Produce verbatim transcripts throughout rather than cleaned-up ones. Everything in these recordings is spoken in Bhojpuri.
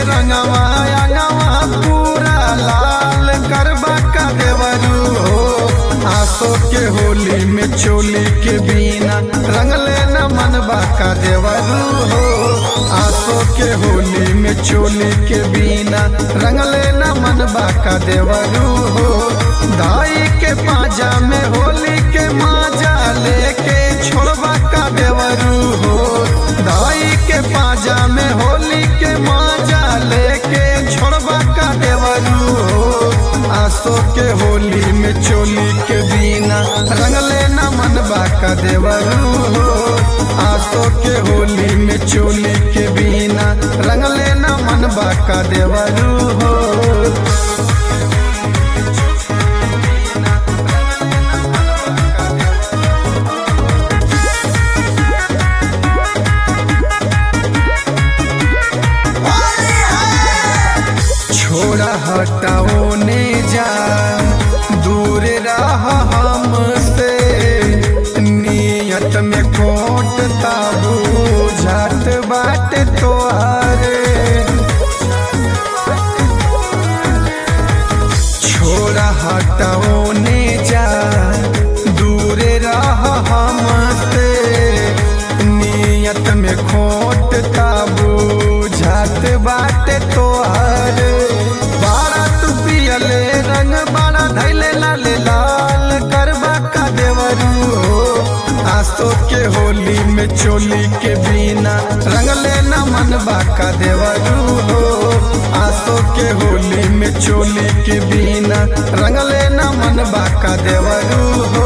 रंगवा अंगवा पूरा लाल करबा का देवरू हो। आसो के होली में चोली के बिना रंगले न मनबा का देवरू हो। आसो के होली में चोली के बिना रंगले न मनबा का देवरू हो। दाई के पाजा में होली के माजा लेके छोड़बा का देवरू हो। दाई के पाजा में होली के माजा लेके छोड़बा का देवरू हो। आसो के होली में चोली के बिना रंगले न मनबा का देवरू हो। आसो के होली में चोली के बिना रंगले न मनबा का देवरू हो। छोड़ा हटाओ ने जा दूर रह हमसे। नियत में खोट ताबू झाट बाट तोहारे। छोड़ा हटाओ ने जा दूर रह हमसे। नियत में खोट ताबू झाट बाट तोहारे। रंग बड़ा धैले लाल लाल करबा का देवरू हो। आसो के होली में चोली के बिना रंगले न मनबा का देवरू हो। आसो के होली में चोली के बिना रंगले न मनबा का देवरू हो।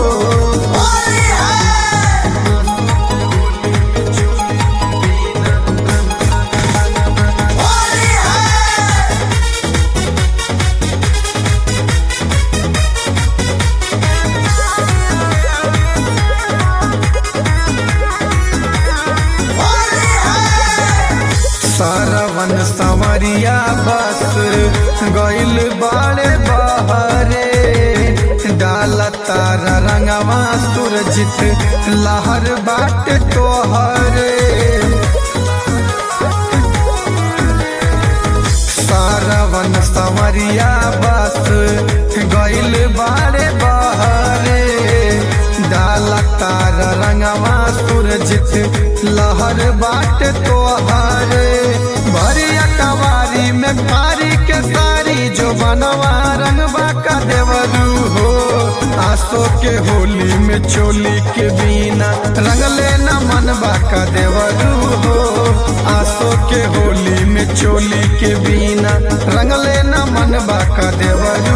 सारवन संवरिया बस गइल बाड़े बहरे। डाला तारा रंगवा सुरजित लहर बाट तोहरे। सारवन संवरिया बस गइल बाड़े बहरे। डाला तारा रंगवा सुरजित लहर बाट तोहरे। भरिया कवारी में कारी के सारी जो बनवा रंगबा का देवरू हो। आसो के होली में चोली के बिना रंगले न मनबा का देवरू हो। आसो के होली में चोली के बिना रंगले न मनबा का देवरू